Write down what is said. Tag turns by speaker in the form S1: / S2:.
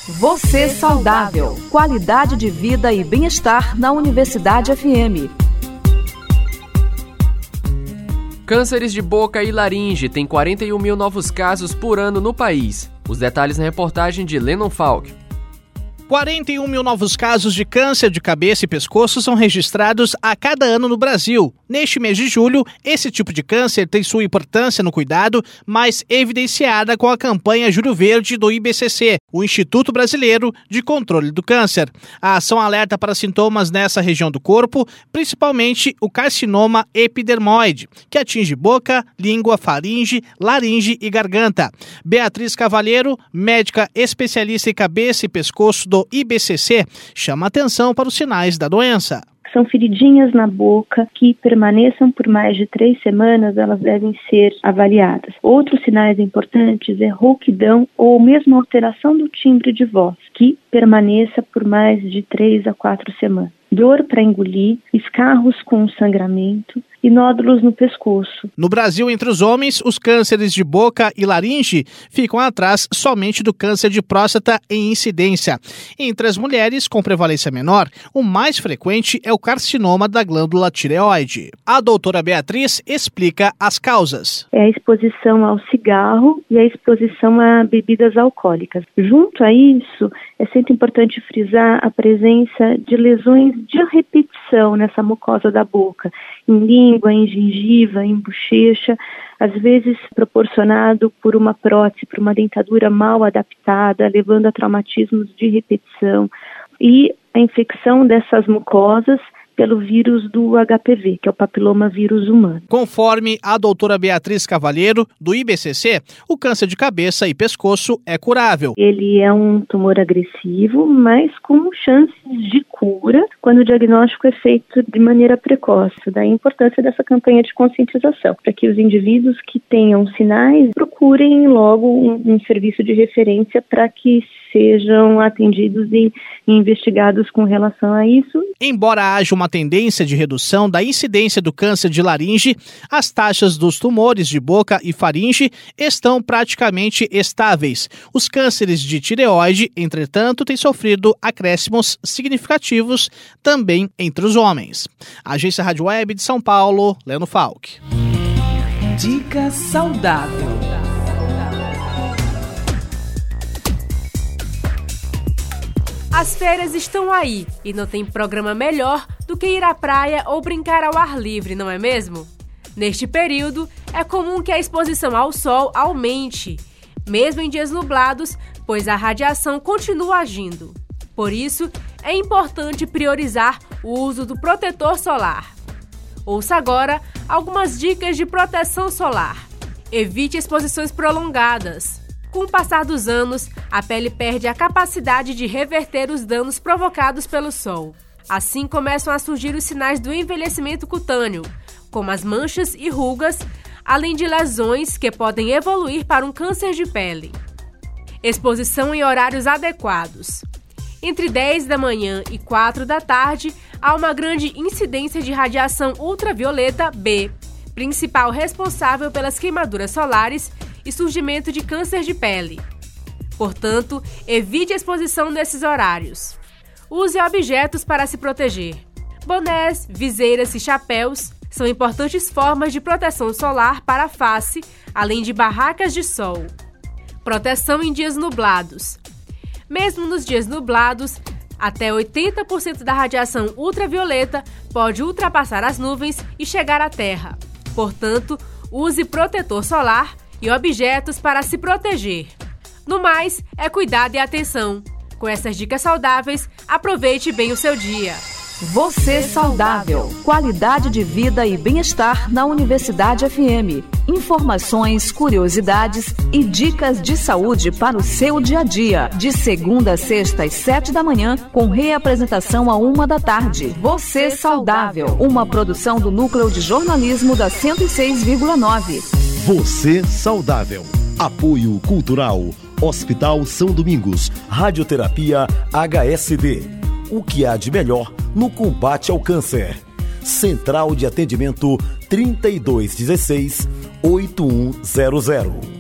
S1: Você Saudável. Qualidade de vida e bem-estar na Universidade FM.
S2: Cânceres de boca e laringe têm 41 mil novos casos por ano no país. Os detalhes na reportagem de Lennon Falk.
S3: 41 mil novos casos de câncer de cabeça e pescoço são registrados a cada ano no Brasil. Neste mês de julho, esse tipo de câncer tem sua importância no cuidado mais evidenciada com a campanha Julho Verde do IBCC, o Instituto Brasileiro de Controle do Câncer. A ação alerta para sintomas nessa região do corpo, principalmente o carcinoma epidermoide, que atinge boca, língua, faringe, laringe e garganta. Beatriz Cavalheiro, médica especialista em cabeça e pescoço do IBCC, chama atenção para os sinais da doença.
S4: São feridinhas na boca que permaneçam por mais de 3 semanas, elas devem ser avaliadas. Outros sinais importantes é rouquidão ou mesmo alteração do timbre de voz, que permaneça por mais de 3 a 4 semanas. Dor para engolir, escarros com sangramento e nódulos no pescoço.
S3: No Brasil, entre os homens, os cânceres de boca e laringe ficam atrás somente do câncer de próstata em incidência. Entre as mulheres com prevalência menor, o mais frequente é o carcinoma da glândula tireoide. A doutora Beatriz explica as causas.
S4: É a exposição ao cigarro e a exposição a bebidas alcoólicas. Junto a isso, é sempre importante frisar a presença de lesões de repetição nessa mucosa da boca, em língua, em gengiva, em bochecha, às vezes proporcionado por uma prótese, por uma dentadura mal adaptada, levando a traumatismos de repetição e a infecção dessas mucosas pelo vírus do HPV, que é o papiloma vírus humano.
S3: Conforme a doutora Beatriz Cavalheiro, do IBCC, o câncer de cabeça e pescoço é curável.
S4: Ele é um tumor agressivo, mas com chances de cura quando o diagnóstico é feito de maneira precoce. Daí a importância dessa campanha de conscientização, para que os indivíduos que tenham sinais procurem logo um serviço de referência para que sejam atendidos e investigados com relação a isso.
S3: Embora haja uma tendência de redução da incidência do câncer de laringe, as taxas dos tumores de boca e faringe estão praticamente estáveis. Os cânceres de tireoide, entretanto, têm sofrido acréscimos significativos também entre os homens. Agência Rádio Web de São Paulo, Leno Falk.
S1: Dica saudável.
S5: As férias estão aí e não tem programa melhor do que ir à praia ou brincar ao ar livre, não é mesmo? Neste período, é comum que a exposição ao sol aumente, mesmo em dias nublados, pois a radiação continua agindo. Por isso, é importante priorizar o uso do protetor solar. Ouça agora algumas dicas de proteção solar. Evite exposições prolongadas. Com o passar dos anos, a pele perde a capacidade de reverter os danos provocados pelo sol. Assim começam a surgir os sinais do envelhecimento cutâneo, como as manchas e rugas, além de lesões que podem evoluir para um câncer de pele. Exposição em horários adequados. Entre 10 da manhã e 4 da tarde, há uma grande incidência de radiação ultravioleta B, principal responsável pelas queimaduras solares e surgimento de câncer de pele. Portanto, evite a exposição nesses horários. Use objetos para se proteger. Bonés, viseiras e chapéus são importantes formas de proteção solar para a face, além de barracas de sol. Proteção em dias nublados. Mesmo nos dias nublados, até 80% da radiação ultravioleta pode ultrapassar as nuvens e chegar à Terra. Portanto, use protetor solar e objetos para se proteger. No mais, é cuidado e atenção. Com essas dicas saudáveis, aproveite bem o seu dia.
S1: Você Saudável. Qualidade de vida e bem-estar na Universidade FM. Informações, curiosidades e dicas de saúde para o seu dia a dia. De segunda a sexta às 7 da manhã, com reapresentação à 1 da tarde. Você Saudável. Uma produção do Núcleo de Jornalismo da 106,9.
S6: Você Saudável. Apoio Cultural. Hospital São Domingos. Radioterapia HSD. O que há de melhor no combate ao câncer. Central de Atendimento 3216-8100.